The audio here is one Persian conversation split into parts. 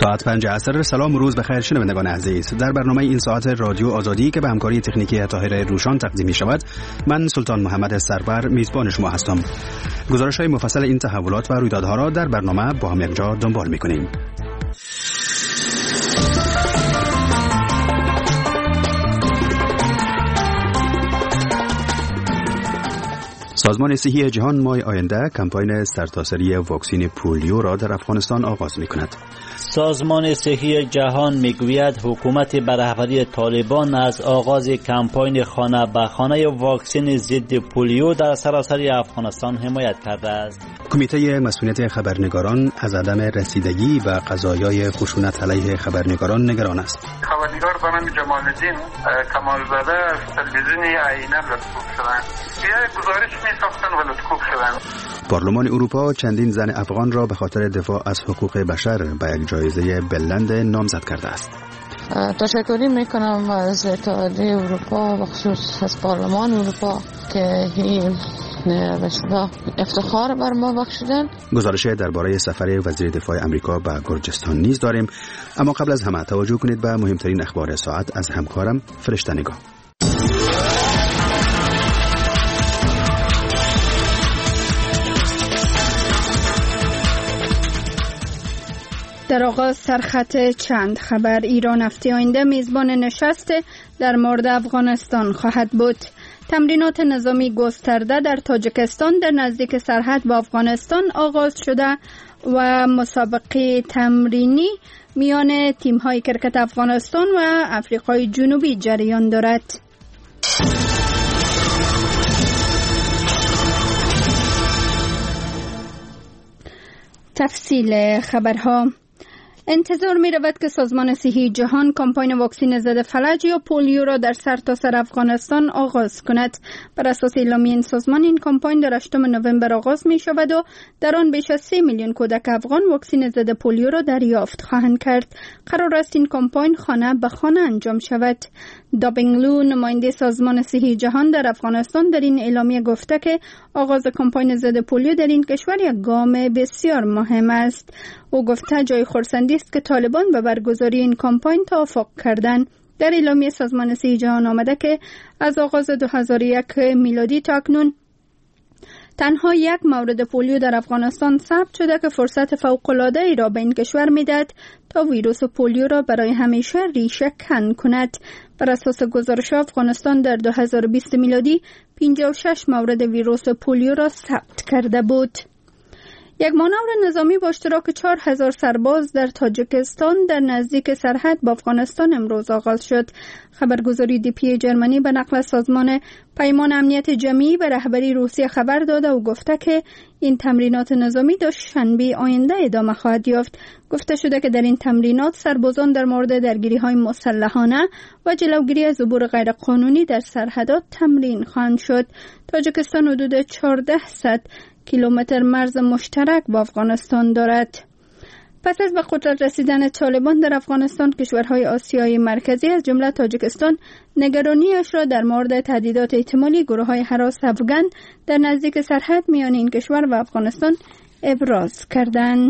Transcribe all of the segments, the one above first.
ساعت 5 عصر. سلام و روز بخیر شنوندگان عزیز. در برنامه این ساعت رادیو آزادی که به همکاری تکنیکی طاهر روشان تقدیم می شود، من سلطان محمد سرور میزبان شما هستم. گزارش‌های مفصل این تحولات و رویدادها را در برنامه با هم یکجا دنبال می‌کنیم. سازمان صحی جهان ماه آینده کمپاین سرتاسری واکسن پولیو را در افغانستان آغاز می‌کند. سازمان صحی جهان میگوید حکومت به رهبری طالبان از آغاز کمپاین خانه به خانه واکسن ضد پولیو در سراسر افغانستان حمایت کرده است. کمیته مسئولیت خبرنگاران از عدم رسیدگی به قضایای خشونت علیه خبرنگاران نگران است. خبرنگار به نام جمال الدین کمالزاده از تلویزیون آینه لطفوف شدند. یه گزارش می‌ساختن و لطفوف شدند. پارلمان اروپا چندین زن افغان را به خاطر دفاع از حقوق بشر به یک جایزه بلند نامزد کرده است. تشکر میکنم از اتحادیه اروپا و خصوص از پارلمان اروپا که این افتخار بر ما بخشیدن. گزارش درباره سفر وزیر دفاع امریکا به گرجستان نیز داریم، اما قبل از همه توجه کنید به مهمترین اخبار ساعت از همکارم فرشته نگاه. در آغاز سرخط چند خبر. ایران هفته آینده میزبان نشست در مورد افغانستان خواهد بود. تمرینات نظامی گسترده در تاجیکستان در نزدیک سرحد با افغانستان آغاز شده و مسابقه تمرینی میان تیم‌های کرکت افغانستان و آفریقای جنوبی جریان دارد. تفصیل خبرها. انتظار می رود که سازمان صحی جهان کمپاین واکسن ضد فلج یا پولیو را در سرتاسر افغانستان آغاز کند. بر اساس اعلامیه این سازمان، این کمپاین در 8 نوامبر آغاز می شود و در آن بیش از 3 میلیون کودک افغان واکسن ضد پولیو را دریافت خواهند کرد. قرار است این کمپاین خانه به خانه انجام شود. دابینگلو، نماینده سازمان صحی جهان در افغانستان، در این اعلامیه گفته که آغاز کمپاین ضد پولیو در این کشور یک گام بسیار مهم است. او گفته جای خرسندی است که طالبان به برگزاری این کمپاین توافق کردند. در اعلامیه سازمان صحی جهان آمده که از آغاز 2001 میلادی تا اکنون تنها یک مورد پولیو در افغانستان ثبت شده که فرصت فوق‌العاده‌ای را به این کشور می‌دهد تا ویروس پولیو را برای همیشه ریشه کن کند. بر اساس گزارش افغانستان در 2020 میلادی 56 مورد ویروس پولیو را ثبت کرده بود. یک مانور نظامی با اشتراک 4000 سرباز در تاجیکستان در نزدیک سرحد با افغانستان امروز آغاز شد. خبرگزاری DPA جرمنی به نقل سازمان پیمان امنیت جمعی به رهبری روسیه خبر داده و گفته که این تمرینات نظامی تا شنبه آینده ادامه خواهد یافت. گفته شده که در این تمرینات سربازان در مورد درگیری‌های مسلحانه و جلوگیری از عبور غیرقانونی در سرحدات تمرین خواهند شد. تاجیکستان حدود 1400 کیلومتر مرز مشترک با افغانستان دارد. پس از به قدرت رسیدن طالبان در افغانستان، کشورهای آسیای مرکزی از جمله تاجیکستان نگرانیش را در مورد تهدیدات احتمالی گروه‌های هراس افغان در نزدیک سرحد میان این کشور و افغانستان ابراز کردند.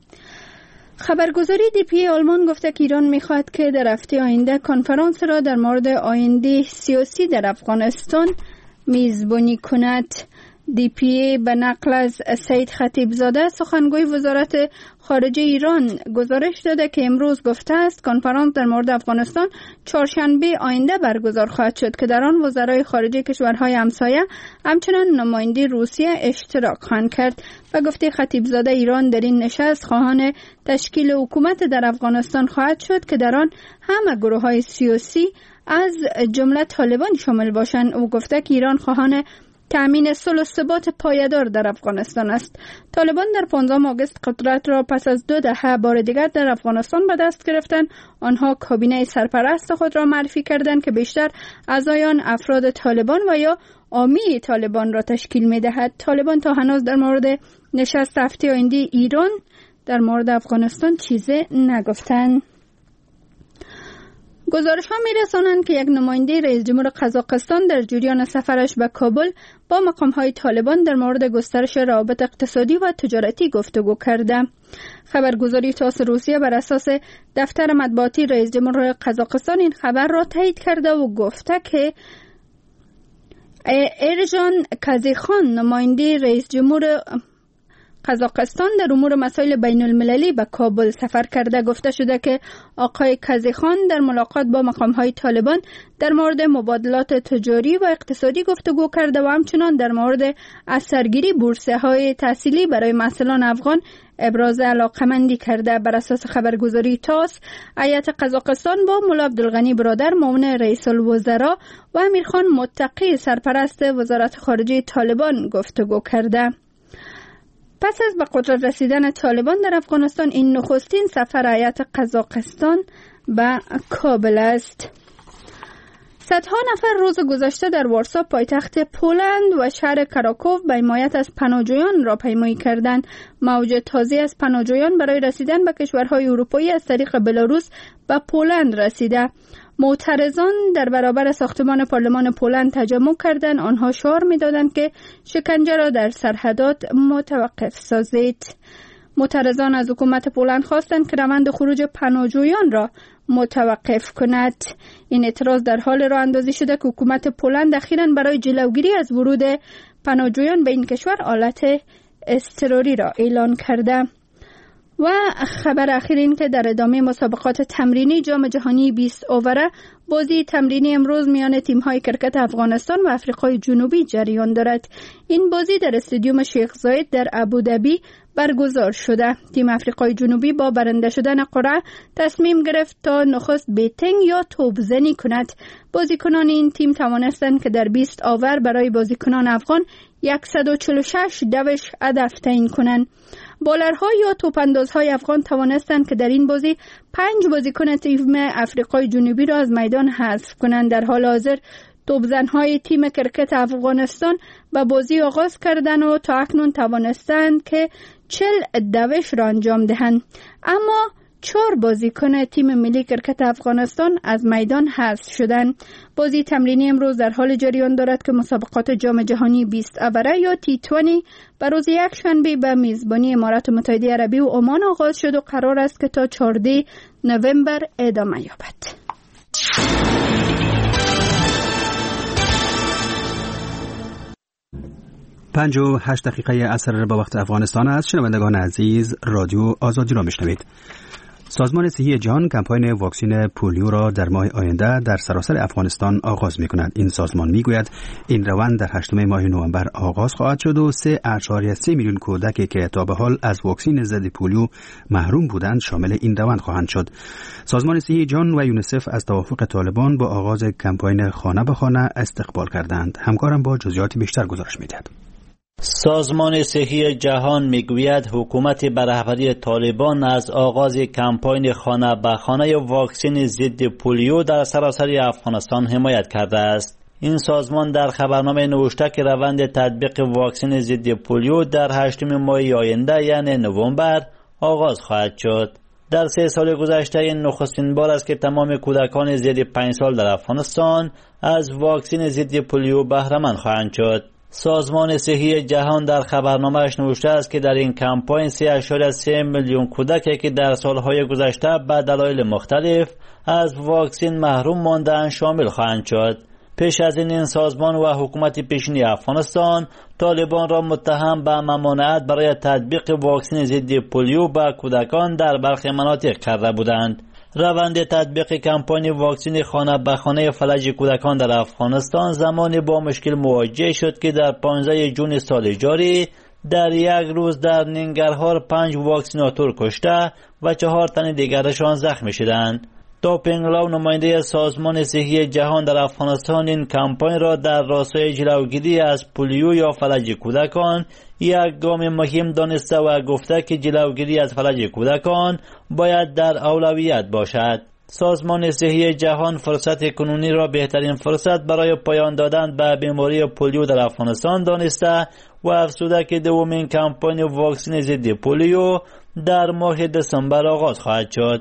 خبرگزاری DPA آلمان گفته که ایران می‌خواهد که در هفته آینده کنفرانس را در مورد آینده سیاسی در افغانستان میزبانی کند. DPA به نقل از سید خطیبزاده، سخنگوی وزارت خارجه ایران، گزارش داده که امروز گفته است کنفرانس در مورد افغانستان چهارشنبه آینده برگزار خواهد شد که در آن وزرای خارجه کشورهای همسایه همچنان نماینده روسیه اشتراک خواهند کرد. و گفته خطیبزاده ایران در این نشست خواهان تشکیل حکومت در افغانستان خواهد شد که در آن همه گروه‌های سیاسی از جمله طالبان شامل باشند. او گفته که ایران خواهان تأمین صلح و ثبات پایدار در افغانستان است. طالبان در 15 آگوست قدرت را پس از 2 دهه بار دیگر در افغانستان به دست گرفتند. آنها کابینه سرپرست خود را معرفی کردند که بیشتر اعضایان افراد طالبان و یا عامی طالبان را تشکیل می‌دهد. طالبان تا هنوز در مورد نشست هفته آینده ایران در مورد افغانستان چیزی نگفتند. گزارش‌ها می‌رسانند که یک نماینده رئیس جمهور قزاقستان در جریان سفرش به کابل با مقام‌های طالبان در مورد گسترش روابط اقتصادی و تجارتی گفتگو کرده. خبرگزاری تاس روسیه بر اساس دفتر مطبوعاتی رئیس جمهور قزاقستان این خبر را تایید کرده و گفته که ایرجان کازیخان نماینده رئیس جمهور قزاقستان در امور مسائل بین المللی به کابل سفر کرده. گفته شده که آقای کازیخان در ملاقات با مقام‌های طالبان در مورد مبادلات تجاری و اقتصادی گفتگو کرده و همچنان در مورد اثرگیری بورس‌های تحصیلی برای محصلان افغان ابراز علاقمندی کرده. بر اساس خبرگزاری تاس، هیئت قزاقستان با مولا عبدالغنی برادر معاون رئیس الوزراء و امیرخان متقی سرپرست وزارت خارجه طالبان گفتگو کرده. پس از به قدرت رسیدن طالبان در افغانستان، این نخستین سفر هیئت قزاقستان به کابل است. صدها نفر روز گذشته در وارسا پایتخت پولند و شهر کراکوف به حمایت از پناهجویان راهپیمایی کردند. موج تازه از پناهجویان برای رسیدن به کشورهای اروپایی از طریق بلاروس به پولند رسیده. معترضان در برابر ساختمان پارلمان پولند تجمع کردند. آنها شعار می‌دادند که شکنجه را در سرحدات متوقف سازید. معترضان از حکومت پولند خواستند که روند خروج پناهجویان را متوقف کند. این اعتراض در حال راه اندازی شده که حکومت پولند اخیراً برای جلوگیری از ورود پناهجویان به این کشور آلت اضطراری را اعلان کرده. و خبر اخیر این که در ادامه مسابقات تمرینی جام جهانی 20 اووره، بازی تمرینی امروز میان تیم‌های کرکت افغانستان و آفریقای جنوبی جریان دارد. این بازی در استادیوم شیخ زاید در ابوظبی برگزار شده. تیم آفریقای جنوبی با برنده شدن قرعه تصمیم گرفت تا نخست بیتینگ یا توپزنی کند. بازیکنان این تیم توانستند که در 20 اوور برای بازیکنان افغان 146 دوش هدف تعیین کنند. بالرها یا توپاندازهای افغان توانستند که در این بازی 5 بازیکن تیم آفریقای جنوبی را از میدان حذف کنند. در حال حاضر توپزنهای تیم کرکت افغانستان به بازی آغاز کردند و تا اکنون توانستند که 40 دوش را انجام دهند، اما 4 بازیکن تیم ملی کرکت افغانستان از میدان حذف شدند. بازی تمرینی امروز در حال جریان دارد که مسابقات جام جهانی 20 اوره یا T20 به روز یکشنبه به میزبانی امارات متحده عربی و عمان آغاز شد و قرار است که تا 14 نوامبر ادامه یابد. 58 دقیقه عصر با وقت افغانستان است. شنوندگان عزیز، رادیو آزادی را میشنوید. سازمان صحی جهان کمپاین واکسن پولیو را در ماه آینده در سراسر افغانستان آغاز می‌کند. این سازمان می‌گوید این روند در 8 ماه نوامبر آغاز خواهد شد و 3.3 میلیون کودکی که تا به حال از واکسن ضد پولیو محروم بودند شامل این روند خواهند شد. سازمان صحی جهان و یونیسف از توافق طالبان با آغاز کمپاین خانه به خانه استقبال کردند. همکارم با جزئیات بیشتر گزارش می‌دهد. سازمان صحی جهان میگوید حکومت به رهبری طالبان از آغاز کمپاین خانه به خانه واکسن ضد پولیو در سراسر افغانستان حمایت کرده است. این سازمان در خبرنامه نوشته که روند تطبیق واکسن ضد پولیو در 8 ماه آینده یعنی نوامبر آغاز خواهد شد. در 3 سال گذشته این نخستین بار است که تمام کودکان زیر 5 سال در افغانستان از واکسن ضد پولیو بهره مند خواهند شد. سازمان صحی جهان در خبرنامه‌اش نوشته است که در این کمپاین 3.3 میلیون کودکی که در سالهای گذشته به دلایل مختلف از واکسن محروم ماندند شامل خواهند شد. پیش از این سازمان و حکومت پیشین افغانستان طالبان را متهم به ممانعت برای تطبیق واکسن ضد پولیو به کودکان در برخی مناطق کرده بودند. روند تطبیق کمپاین واکسن خانه به خانه فلج کودکان در افغانستان زمانی با مشکل مواجه شد که در 15 جون سال جاری در یک روز در ننگرهار 5 واکسیناتور کشته و 4 تن دیگرشان زخمی شدند. توپینگلاو نماینده سازمان صحی جهان در افغانستان این کمپاین را در راستای جلوگیری از پولیو یا فلج کودکان یک گام مهم دانسته و گفته که جلوگیری از فلج کودکان باید در اولویت باشد. سازمان صحی جهان فرصت کنونی را بهترین فرصت برای پایان دادن به بیماری پولیو در افغانستان دانسته و افزوده که دومین کمپاین واکسن ضد پولیو در ماه دسامبر آغاز خواهد شد.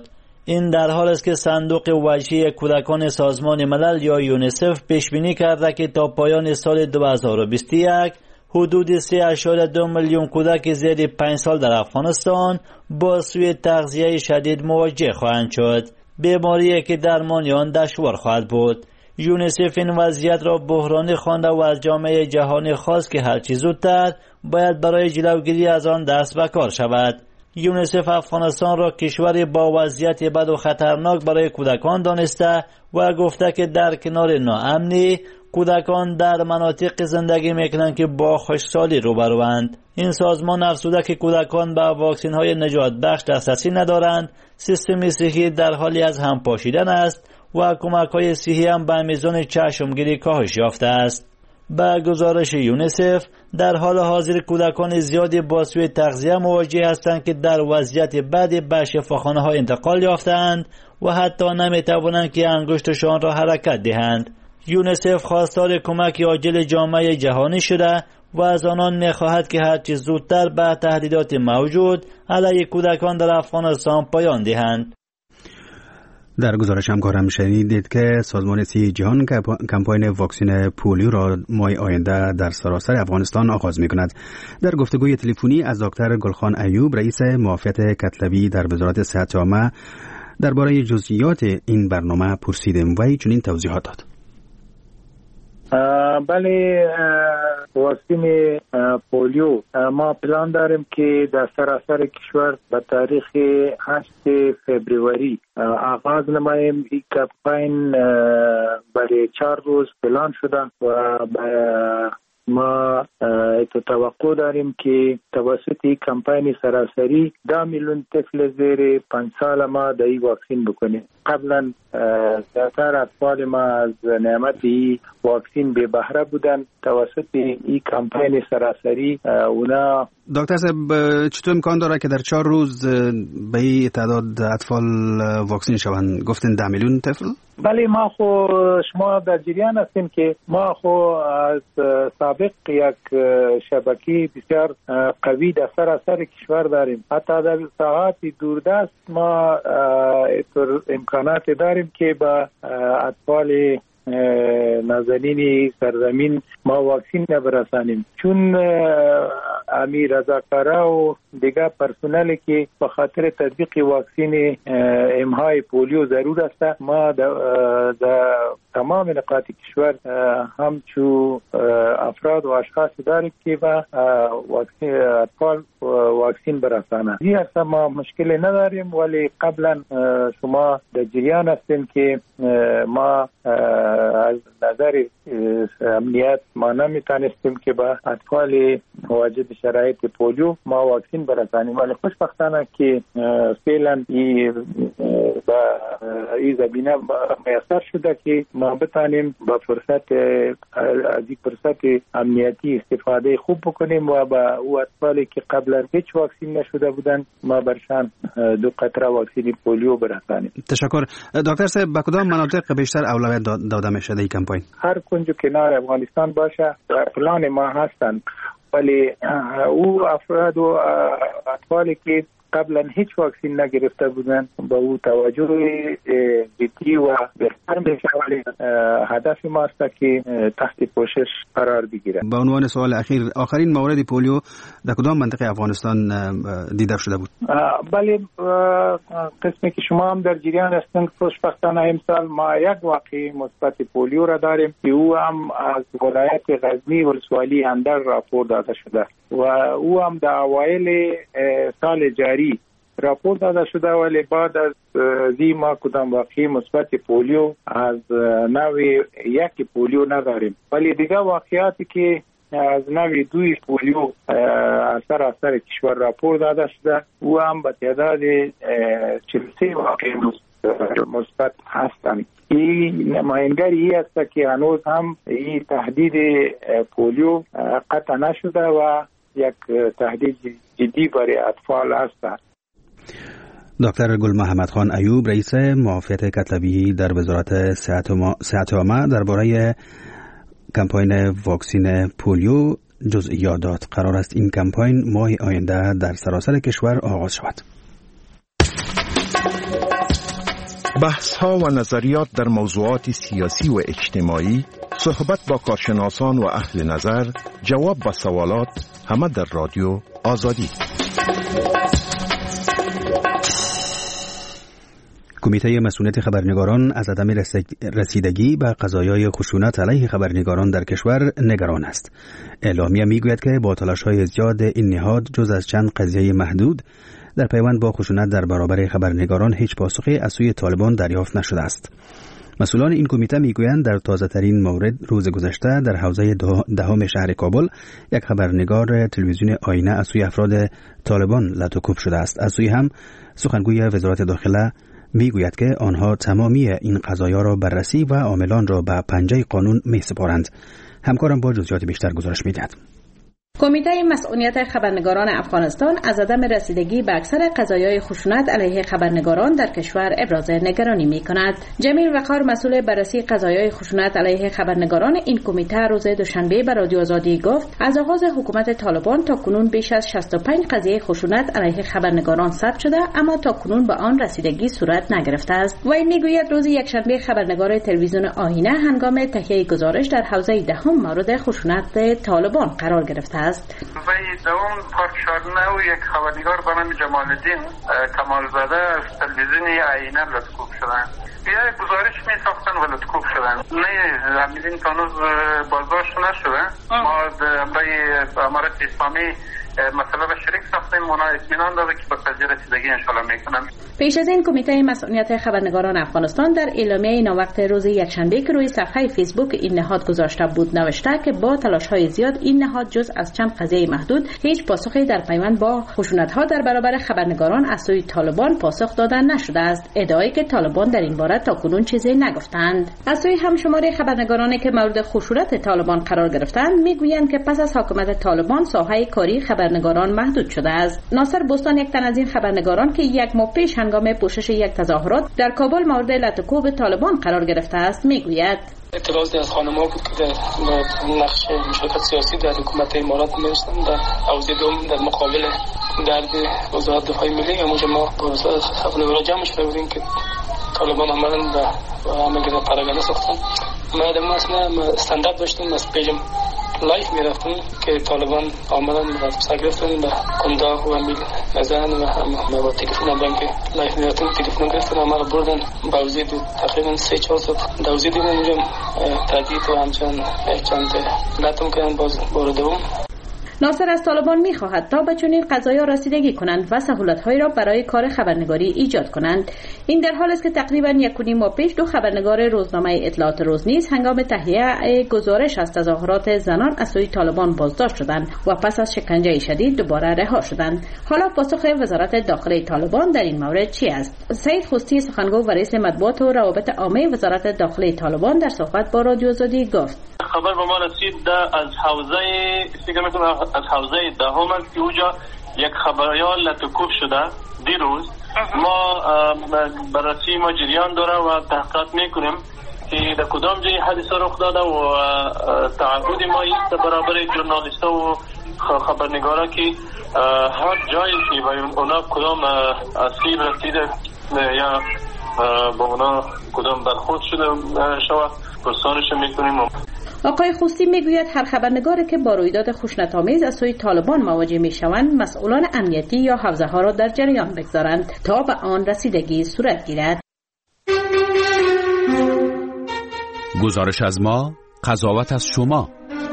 این در حال است که صندوق وجهی کودکان سازمان ملل یا یونیسف پیش بینی کرده که تا پایان سال 2021 حدود 3.2 میلیون کودک زیر 5 سال در افغانستان با سوء تغذیه شدید مواجه خواهند شد. بیماری که درمان آن دشوار خواهد بود. یونیسف این وضعیت را بحرانی خوانده و از جامعه جهانی خواست که هرچه زودتر باید برای جلوگیری از آن دست به کار شود. یونیسف افغانستان را کشوری با وضعیت بد و خطرناک برای کودکان دانسته و گفته که در کنار ناامنی کودکان در مناطق زندگی میکنند که با خشکسالی روبروند. این سازمان افزوده که کودکان به واکسن های نجات بخش دسترسی ندارند، سیستم صحی در حالی از هم پاشیدن است و کمک های صحی هم به میزان چشمگیری کاهش یافته است. به گزارش یونیسف در حال حاضر کودکان زیادی با سوء تغذیه مواجه هستند که در وضعیت بدی به شفاخانه ها انتقال یافتند و حتی نمیتوانند که انگشتشان را حرکت دهند. یونیسف خواستار کمک عاجل جامعه جهانی شده و از آنان می‌خواهد که هرچه زودتر به تهدیدات موجود علیه کودکان در افغانستان پایان دهند. در گزارش همکارم شنیدید که سازمان صحی جهان کمپاین واکسن پولیو را ماه آینده در سراسر افغانستان آغاز می‌کند. در گفتگوی تلفنی از دکتر گلخان ایوب رئیس معافیت کتلوی در وزارت صحت عامه درباره جزئیات این برنامه پرسیدیم و چنین توضیحات داد. بله، واکسن پولیو ما پلان داریم که در سراسر کشور به تاریخ 8 فبروری آغاز نماییم. این کمپاین برای 4 روز پلان شده و ما توقع داریم که توسط این کمپاین سراسری 10 میلیون طفل زیر 5 سال ما در این واکسین بکنیم. قبلا زیادتر اطفال ما از نعمت این واکسین بی بهره بودن. توسط این کمپاین سراسری اونا دکتر صاحب چطور امکان داره که در 4 روز به این تعداد اطفال واکسین شوند؟ گفتن 10 میلیون طفل؟ بله، ما خو شما در جریان هستیم که ما خو از سابق یک شبکه بسیار قوی در سراسر کشور داریم. حتی در ساحات دوردست ما امکانات داریم که با اطفال نازنین سرزمین ما واکسین برسانیم. چون امیر رضاکارا و دیگر پرسنلی که به خاطر تطبیق واکسین امهای پولیو ضرور است، ما در تمام نقاط کشور همچو افراد و اشخاص داریم که با اطفال واکسین برسانند. این اصلا ما مشکلی نداریم، ولی قبلا شما در جریان هستیم که ما از نظر امنیت ما نمیتونستیم که با اطفال مواجه شرایط پولیو ما واکسین برسانیم، ولی خوشبختانه که فعلا این زمینه میسر شده که ما بتانیم با فرصت از این فرصت امنیتی استفاده خوب بکنیم و با او اطفالی که قبلا هیچ واکسین نشده بودن ما برشان 2 قطره واکسین پولیو برسانیم. تشکر. دکتر صاحب، به کدام مناطق بیشتر اولویت داده میشه این کمپاین؟ هر کنج کنار افغانستان باشه پلان ما هستن، ولی او افراد و اطفالی که قبلا هیچ واکسین نگرفته بودن با او توجه جدی و بهتر بشه، ولی هدف ما است که تحت پوشش قرار بگیره. با عنوان سوال اخیر، آخرین مورد پولیو در کدام منطقه افغانستان دیده شده بود؟ بله، قسمی که شما هم در جریان هستند، خوشبختانه امسال ما یک واقعه مثبت پولیو را داریم که او هم از ولایت غزنی ولسوالی اندر راپور داده شده و او هم در اوایل سال جاری راپور داده شده، ولی بعد از ما کدام واقعی مثبت پولیو از نوع یک پولیو نداریم، ولی دیگه واقعیاتی که از نوع 2 پولیو از سراسر کشور راپور داده شده او هم به تعداد 43 واقعی مثبت هستند. این نمایندگی است که هنوز هم این تهدید پولیو قطع نشده و یک تهدید جدی برای اطفال است. دکتر گل محمد خان ایوب رئیس معافیت کتلوی در وزارت صحت عامه درباره کمپاین واکسن پولیو جزئیات داد. قرار است این کمپاین ماه آینده در سراسر کشور آغاز شود. بحث‌ها و نظریات در موضوعات سیاسی و اجتماعی، صحبت با کارشناسان و اهل نظر، جواب به سوالات، همه در رادیو آزادی. کمیته مسئولیت خبرنگاران از عدم رسیدگی به قضایای خشونت علیه خبرنگاران در کشور نگران است. اعلامیه میگوید که با تلاش‌های زیاد این نهاد جز از چند قضیه محدود در پیوند با خشونت در برابر خبرنگاران هیچ پاسخی از سوی طالبان دریافت نشده است. مسئولان این کمیته میگویند در تازه‌ترین مورد روز گذشته در حوزه دهم شهر کابل یک خبرنگار تلویزیون آینه از سوی افراد طالبان لطوکوب شده است. از سوی هم سخنگوی وزارت داخله میگوید که آنها تمامی این قضایا را بررسی و عاملان را به پنجه قانون میسپارند. همکارم با جزئیات بیشتر گزارش میدهد. کمیته مسئولیت خبرنگاران افغانستان از عدم رسیدگی به اکثر قضایای خشونت علیه خبرنگاران در کشور ابراز نگرانی می‌کند. جمیل وقار مسئول بررسی قضایای خشونت علیه خبرنگاران این کمیته روز دوشنبه به رادیو آزادی گفت از آغاز حکومت طالبان تا کنون بیش از 65 قضیه خشونت علیه خبرنگاران ثبت شده، اما تا کنون به آن رسیدگی صورت نگرفته است. وی میگوید روز یکشنبه خبرنگار تلویزیون آینه هنگام تهیه گزارش در حوزه دهم مورد خشونت طالبان قرار گرفته است. وی دوم پارک شارنه و یک خبرنگار به نام جمال الدین کمالزاده از تلویزیون آینه لطکوب شدن. یک گزارش می ساختن و لطکوب شدن. نه همین تانوز بازداشت نشده. ما به امارت اسلامی مسئله به شریک ساختیم، اونا اطمینان داده که به قضیه رسیدگی انشالله میکنن. پیش از این کمیته مسئولیت خبرنگاران افغانستان در اعلامیه ناوقت روز یکشنبه که روی صفحه فیسبوک این نهاد گذاشته بود نوشته که با تلاش‌های زیاد این نهاد جز از چند قضیه محدود هیچ پاسخی در پیوند با خشونت‌ها در برابر خبرنگاران از سوی طالبان پاسخ دادن نشده است. ادعایی که طالبان در این باره تاکنون چیزی نگفتند. از سوی همشمار خبرنگارانی که مورد خشونت طالبان قرار گرفتند میگویند که پس از حکومت طالبان ساحه کاری خبرنگاران محدود شده است. ناصر بوستان یک تن از این خبرنگاران که یک ماه پیش هنگام پوشش یک تظاهرات در کابل مورد لطکوب طالبان قرار گرفته است میگوید اعتراض از خانم‌ها بود که در نقش مشارکت سیاسی در حکومت امارات می‌نوشتن در حوزه دوم در مقابل درد وزارت دفاع ملی. اونجا ما با وزارت خبرنگاران جمع شده بودیم که طالبان آمدن و همه پاراگانه ساختن. ما در اصلا استاندارد داشتیم از پیجم لایف میرفتیم که طالبان آمدن و سرگرفتن و کنداغ و امیل نزن و ما با تلفن بانک لایف میرفتیم تلفن گرفتن و ما رو بردن باوزید تقریبا 3-4 ساعت دوزید دیدن اونجا تهدید و همچنان چند لطم کردن باز بار دوم. ناصر از طالبان می‌خواهد تا به چنین قضایا رسیدگی کنند و سهولت‌هایی را برای کار خبرنگاری ایجاد کنند. این در حالی است که تقریباً 1.5 ماه پیش دو خبرنگار روزنامه اطلاعات روز نیز هنگام تهیه گزارش از تظاهرات زنان از سوی طالبان بازداشت شدند و پس از شکنجه شدید دوباره رها شدند. حالا پاسخ وزارت داخله طالبان در این مورد چی است؟ سید خوستی سخنگو و رئیس مطبوعات و روابط عامه وزارت داخله طالبان در صحبت با رادیو آزادی گفت خبر به ما رسید از حوزه دهم که اونجا یک خبریال لطکوب شده دیروز. ما بررسی ما جریان داره و تحقیقات میکنیم که در کدام جای حادثه رخ داده و تعهد ما است برابر ژورنالیست‌ها و خبرنگارا که هر جایی که به اونا کدام اسیب رسیده یا با اونا کدام برخورد شده شود پرسانش میکنیم. آقای خوستی میگوید هر خبرنگاری که با رویداد خشونت‌آمیز از سوی طالبان مواجه میشوند مسئولان امنیتی یا حوزه ها را در جریان بگذارند تا به آن رسیدگی صورت گیرد. گزارش از ما، قضاوت از شما.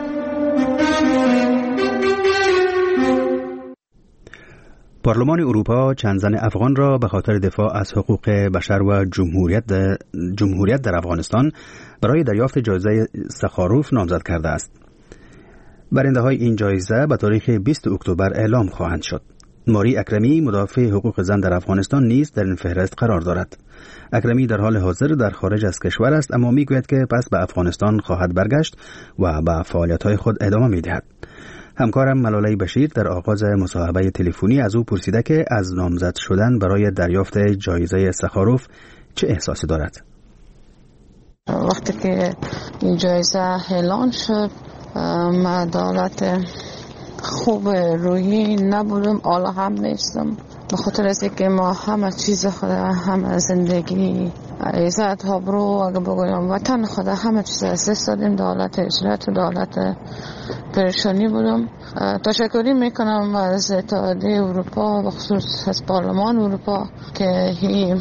پارلمان اروپا چند زن افغان را به خاطر دفاع از حقوق بشر و جمهوریت در افغانستان برای دریافت جایزه سخاروف نامزد کرده است. برنده های این جایزه به تاریخ 20 اکتبر اعلام خواهند شد. ماری اکرمی مدافع حقوق زن در افغانستان نیز در این فهرست قرار دارد. اکرمی در حال حاضر در خارج از کشور است، اما میگوید که پس به افغانستان خواهد برگشت و به فعالیت‌های خود ادامه می‌دهد. همکارم ملاله بشیر در آغاز مصاحبه تلفنی از او پرسیده که از نامزد شدن برای دریافت جایزه سخاروف چه احساسی دارد. وقتی که این جایزه اعلان شد من دولت خوب روی نبودم، حالا هم نیستم، به خاطر از اینکه ما همه چیز خود همه زندگی عزت آبرو اگه بگویم وطن خدا همه چیز از دست دادیم. دولت اجرت و دولت پریشانی بودم. تشکری میکنم از اتحادیه اروپا و خصوص از پارلمان اروپا که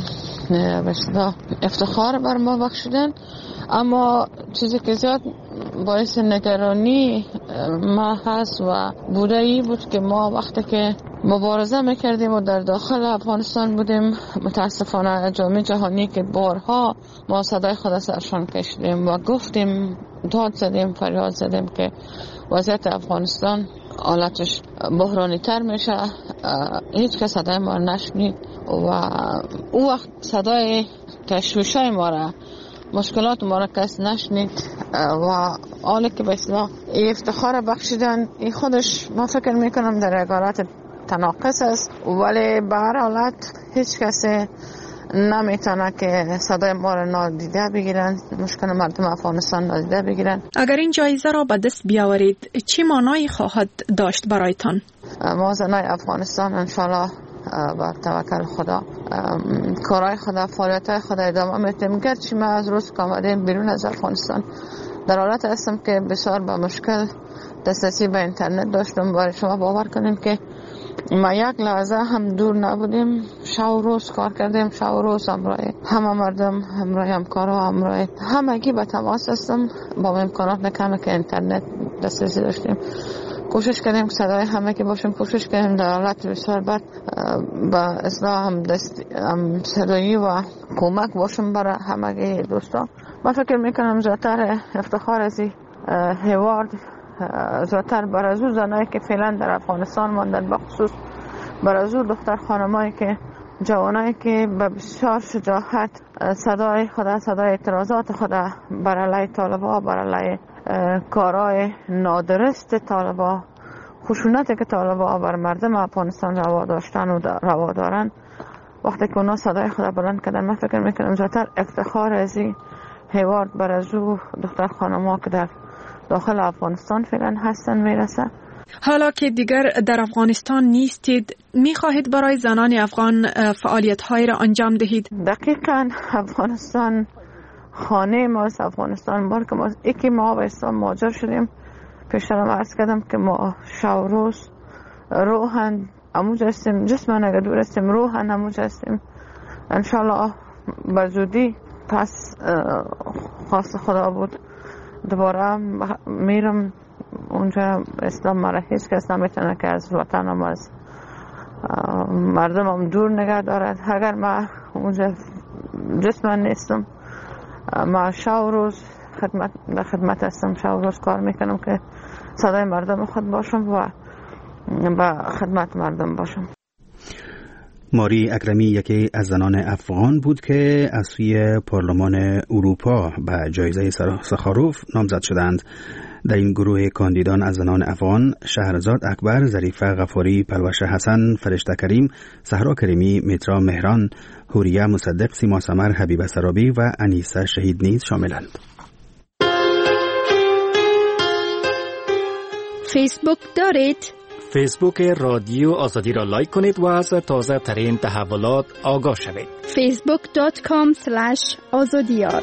افتخار بر ما بخشیدن. اما چیزی که زیاد باعث نگرانی ما هست و بوده ای بود که ما وقتی که مبارزه میکردیم و در داخل افغانستان بودیم، متاسفانه جامعه جهانی که بارها ما صدای خود سرشان کشیدیم و گفتیم، داد زدیم، فریاد زدیم که وضعیت افغانستان حالتش بحرانی تر میشه. هیچ کس صدای ما نشنید و او وقت صدای تشویشای ما را، مشکلات ما را کس نشنید و حالی که به اصطلاح افتخار بخشیدن این خودش ما فکر میکنم در حالت تناقض است، ولی به هر حالت هیچ کسی نمیتونه که صدای ما را نادیده بگیرن، مشکل مردم افغانستان نادیده بگیرن. اگر این جایزه را به دست بیاورید چه معنایی خواهد داشت برایتان؟ ما زنای افغانستان انشالله با توکل خدا کارهای خدا، فعالیت‌های خدا ادامه میدیم. گرچه ما از روز که آمدیم بیرون از افغانستان در حالت هستم که بسیار با مشکل دسترسی به اینترنت داشتم. برای شما باور کنیم که ما یک لحظه هم دور نبودیم، شب و روز کار کردیم، شب و روز همراه همه مردم، همراه همکارا، همراه همگی به تماس هستم. با امکانات نکمه که اینترنت دسترسی داشتیم کوشش کردیم که صدای همه که باشیم، کوشش کردیم در حالت بسیار بد با اصلاح هم صدایی و کمک باشیم برای همه دوستان. من فکر میکنم زیادتر افتخار از این هیوارد زیادتر برای زنایی که فعلا در افغانستان ماندن، بخصوص برای دختر خانمایی که جوانایی که به بسیار شجاعت صدای خدا، صدای اعتراضات خدا بر علیه طالبان، بر علیه کارهای نادرست طالبان، خشونتی که طالبان بر مردم افغانستان روا داشتن و روا دارن، وقتی که اونا صدای خدا بلند کردن، من فکر میکنم زیادتر افتخار از این هیوارد بر از دختر خانم‌ها که در داخل افغانستان فعلا هستن میرسه. حالا که دیگر در افغانستان نیستید، میخواهید برای زنان افغان فعالیت‌هایی را انجام دهید؟ دقیقاً افغانستان خانه ماست، افغانستان بار که ما یکی ما به اسلام مهاجر شدیم. پیشترم عرض کردم که ما شب روز روحاً اموج هستیم، جسماً اگر دور هستیم روحاً اموج هستیم. انشالله بزودی پس خواست خدا بود دوباره میرم اونجا. اسلام مرا هیچ کس نمیتونه که از وطنم، از مردمم دور نگه دارد. اگر ما اونجا جسماً نیستم، ما شب و روز در خدمت هستم، شب و روز کار میکنم که صدای مردم خود باشم و با خدمت مردم باشم. ماری اکرمی یکی از زنان افغان بود که از سوی پارلمان اروپا به جایزه سخاروف نامزد شدند. در این گروه کاندیدان از زنان افغان شهرزاد اکبر، ظریفه غفاری، پلوش حسن، فرشته کریم، صحرا کریمی، میترا مهران، حوریه مصدق، سیما سمر، حبیبه سرابی و انیسه شهید نیز شاملند. فیسبوک دارید؟ فیسبوک رادیو آزادی را لایک کنید و از تازه ترین تحولات آگاه شوید. facebook.com/azadiyar.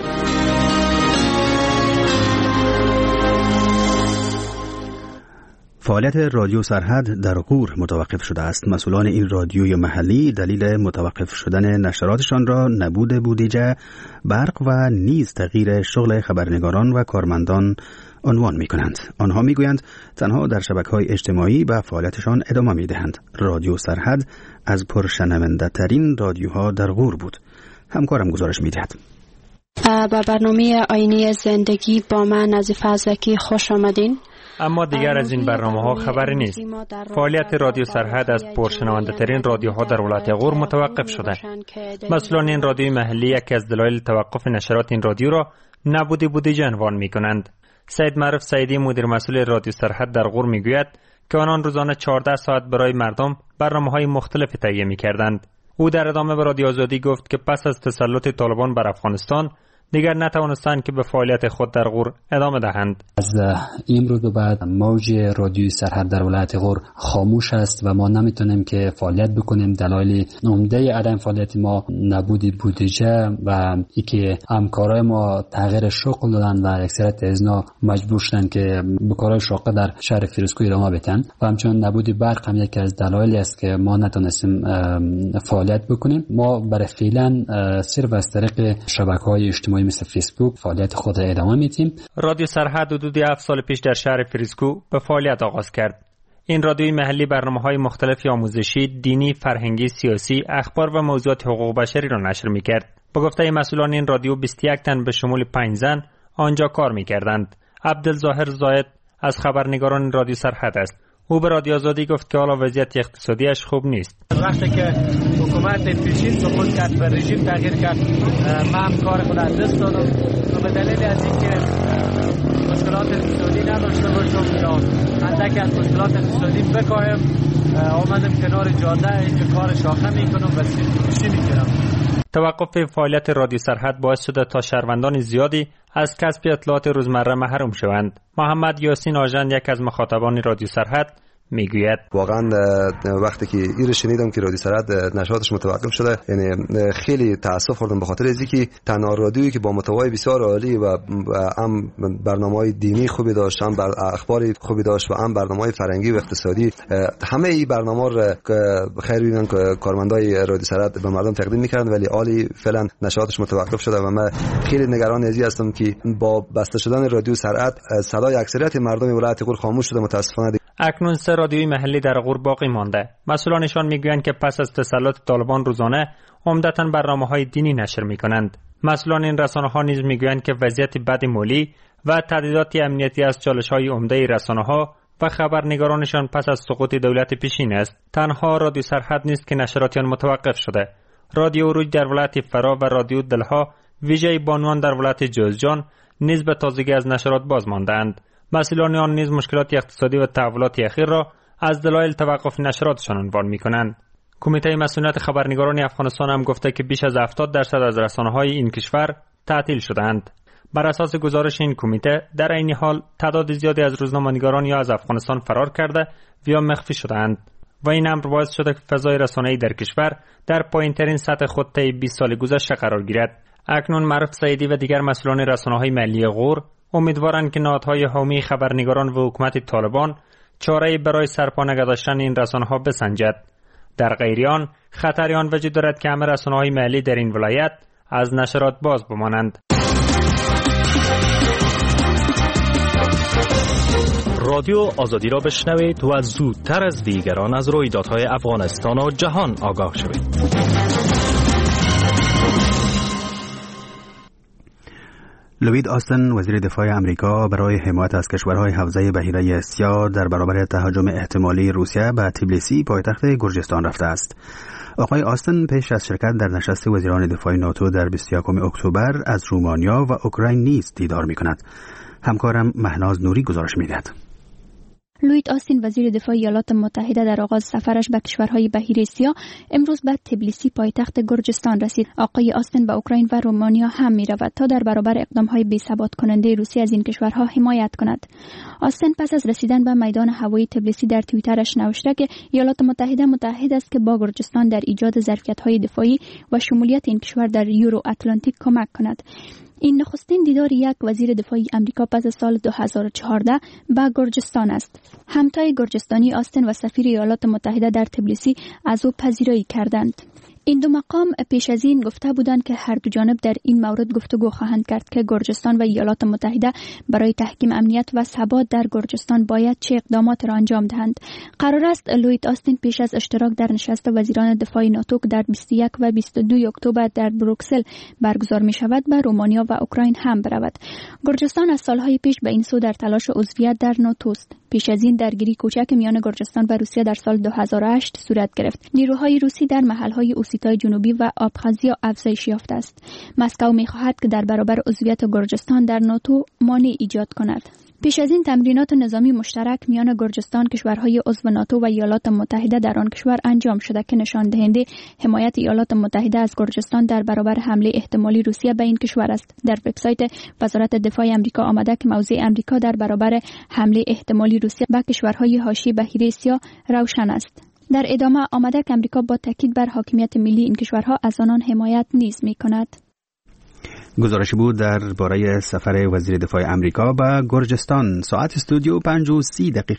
فعالیت رادیو سرحد در غور متوقف شده است. مسئولان این رادیوی محلی دلیل متوقف شدن نشراتشان را نبود بودجه، برق و نیز تغییر شغل خبرنگاران و کارمندان عنوان می کنند. آنها می گویند تنها در شبکه‌های اجتماعی به فعالیتشان ادامه می دهند. رادیو سرحد از پرشنونده ترین رادیوها در غور بود. همکارم گزارش می دهد. با برنامه آینه زندگی با من نظیفه ازکی خوش آمدین. اما دیگر از این برنامه‌ها خبری نیست. فعالیت رادیو سرحد از پرشنونده ترین رادیوها در ولایت غور متوقف شده. مسئولان این رادیوی محلی یکی از دلایل توقف نشرات این رادیو را نبود بودجه عنوان می‌کنند. سید معروف سیدی مدیر مسئول رادیو سرحد در غور میگوید که آنان روزانه 14 ساعت برای مردم برنامه‌های مختلف تهیه می‌کردند. او در ادامه به رادیو آزادی گفت که پس از تسلط طالبان بر افغانستان دیگر نتوانستند که به فعالیت خود در غور ادامه دهند. از امروز به بعد موج رادیوی سرحد در ولایت غور خاموش است و ما نمیتونیم که فعالیت بکنیم. دلایل عمده عدم فعالیت ما نبود بودجه و اینکه همکارای ما تغییر شغل دادن و اکثریت از اینا مجبور شدن که به کارهای شاقه در شهر فیروزکو ادامه بدن و همچنین نبود برق هم یکی از دلایلی است که ما نتونستیم فعالیت بکنیم. ما برای فعلا صرف از طریق شبکه‌های اجتماعی مثل فیسبوک فعالیت خود را ادامه میدیم. رادیو سرحد حدود 7 سال پیش در شهر فیروزکو به فعالیت آغاز کرد. این رادیوی محلی برنامه‌های مختلفی آموزشی، دینی، فرهنگی، سیاسی، اخبار و موضوعات حقوق بشری را نشر می‌کرد. به گفته مسئولان این رادیو 21 تن به شمول 5 زن آنجا کار می‌کردند. عبدالظاهر زاید از خبرنگاران رادیو سرحد است. او به رادیو آزادی گفت که حالا وضعیت اقتصادیش خوب نیست. وقتی که حکومت پیشین سقوط کرد و رژیم تغییر کرد، من کار خود از دست دادم و به دلیل از اینکه مشکلات اقتصادی نداشته باشم یا اندک از مشکلات اقتصادی بکاهم، آمدم کنار جاده اینجا کار شاخه میکنم و سیب میگیرم. توقف فعالیت رادیو سرحد باعث شده تا شهروندان زیادی از کسب اطلاعات روزمره محروم شوند. محمد یاسین آژند، یک از مخاطبان رادیو سرحد، میگوید واقعا وقتی که این رو شنیدم که رادیو سرحد نشاطش متوقف شده، یعنی خیلی تاسف خوردم به خاطر اینکه تنها رادیویی که با محتوای بسیار عالی و هم برنامه‌های دینی خوبی داشت، هم اخبار خوبی داشت و هم برنامه‌های فرهنگی و اقتصادی، همه این برنامه‌ها رو خیر ببینن که کارمندای رادیو سرحد به مردم تقدیم می‌کردن، ولی عالی فعلا نشاطش متوقف شده و من خیلی نگران از این هستم که با بسته شدن رادیو سرحد صدای اکثریت مردم ولایت غور خاموش شده. متاسفانه اکنون 3 رادیوی محلی در غور باقی مانده. مسئولانشان میگویند که پس از تسلط طالبان روزانه عمدتاً برنامه‌های دینی نشر می‌کنند. مسئولان این رسانه‌ها نیز میگویند که وضعیت بد مالی و تهدیدات امنیتی از چالش‌های عمده رسانه‌ها و خبرنگارانشان پس از سقوط دولت پیشین است. تنها رادیو سرحد نیست که نشرات آن متوقف شده. رادیو روج در ولایت فرا و رادیو دلها ویژه بانوان در ولایت جوزجان نیز به تازگی از نشرات باز ماندند. مسئولان آن نیز مشکلات اقتصادی و تحولات اخیر را از دلایل توقف نشراتشان عنوان می‌کنند. کمیته مسئولیت خبرنگاران افغانستان هم گفته که بیش از 70% از رسانه‌های این کشور تعطیل شدند. بر اساس گزارش این کمیته در این حال تعداد زیادی از روزنامه‌نگاران یا از افغانستان فرار کرده و یا مخفی شدند و این امر باعث شده که فضای رسانه‌ای در کشور در پایین‌ترین سطح خود طی 20 سال گذشته قرار گیرد. اکنون معروف سعیدی و دیگر مسئولان رسانه‌های ملی غور امیدوارند که نهادهای حامی خبرنگاران و حکومت طالبان چاره‌ای برای سرپا نگه داشتن این رسانه‌ها بسنجد. در غیر آن خطری آن وجود دارد که همه رسانه‌های محلی در این ولایت از نشرات باز بمانند. رادیو آزادی را بشنوید و زودتر از دیگران از رویدادهای افغانستان و جهان آگاه شوید. لوید آستن وزیر دفاع آمریکا برای حمایت از کشورهای حوزه بحیره اسیا در برابر تهاجم احتمالی روسیه به تبلیسی پایتخت گرجستان رفته است. آقای آستن پیش از شرکت در نشست وزیران دفاع ناتو در 21 اکتبر از رومانیا و اوکراین نیز دیدار می‌کند. همکارم مهناز نوری گزارش می‌دهد. لوید آستین وزیر دفاع ایالات متحده در آغاز سفرش به کشورهای بحیره اسیا امروز به تبلیسی پایتخت گرجستان رسید. آقای آستین به اوکراین و رومانیا هم می‌رود تا در برابر اقدام‌های بی‌ثبات کننده روسیه از این کشورها حمایت کند. آستین پس از رسیدن به میدان هوایی تبلیسی در توییترش نوشته که ایالات متحده متحد است که با گرجستان در ایجاد ظرفیت‌های دفاعی و شمولیت این کشور در یورو اتلانتیک کمک کند. این نخستین دیدار یک وزیر دفاع آمریکا پس از سال 2014 به گرجستان است. همتای گرجستانی آستین و سفیر ایالات متحده در تبلیسی از او پذیرایی کردند. این دو مقام پیش از این گفته بودند که هر دو جانب در این مورد گفتگو خواهند کرد که گرجستان و ایالات متحده برای تحکیم امنیت و ثبات در گرجستان باید چه اقدامات را انجام دهند. قرار است لوید آستین پیش از اشتراک در نشست وزیران دفاع ناتو در 21 و 22 اکتبر در بروکسل برگزار می شود به رومانیا و اوکراین هم برود. گرجستان از سالهای پیش به این سو در تلاش عضویت در ناتو است. پیش از این درگیری کوچک میان گرجستان و روسیه در سال 2008 صورت گرفت. نیروهای روسی در محلهای اوسیتای جنوبی و آبخازیا افزایش یافته است. مسکو می‌خواهد که در برابر عضویت گرجستان در ناتو مانع ایجاد کند. پیش از این تمرینات نظامی مشترک میان گرجستان، کشورهای عضو ناتو و ایالات متحده در آن کشور انجام شده که نشان دهنده حمایت ایالات متحده از گرجستان در برابر حمله احتمالی روسیه به این کشور است. در وبسایت وزارت دفاع آمریکا آمده که موضع آمریکا در برابر حمله احتمالی روسیه به کشورهای حاشیه بحیره آسیا روشن است. در ادامه آمده که آمریکا با تاکید بر حاکمیت ملی این کشورها از آنان حمایت نیز می‌کند. گزارشی بود درباره سفر وزیر دفاع آمریکا به گرجستان. ساعت استودیو 5:30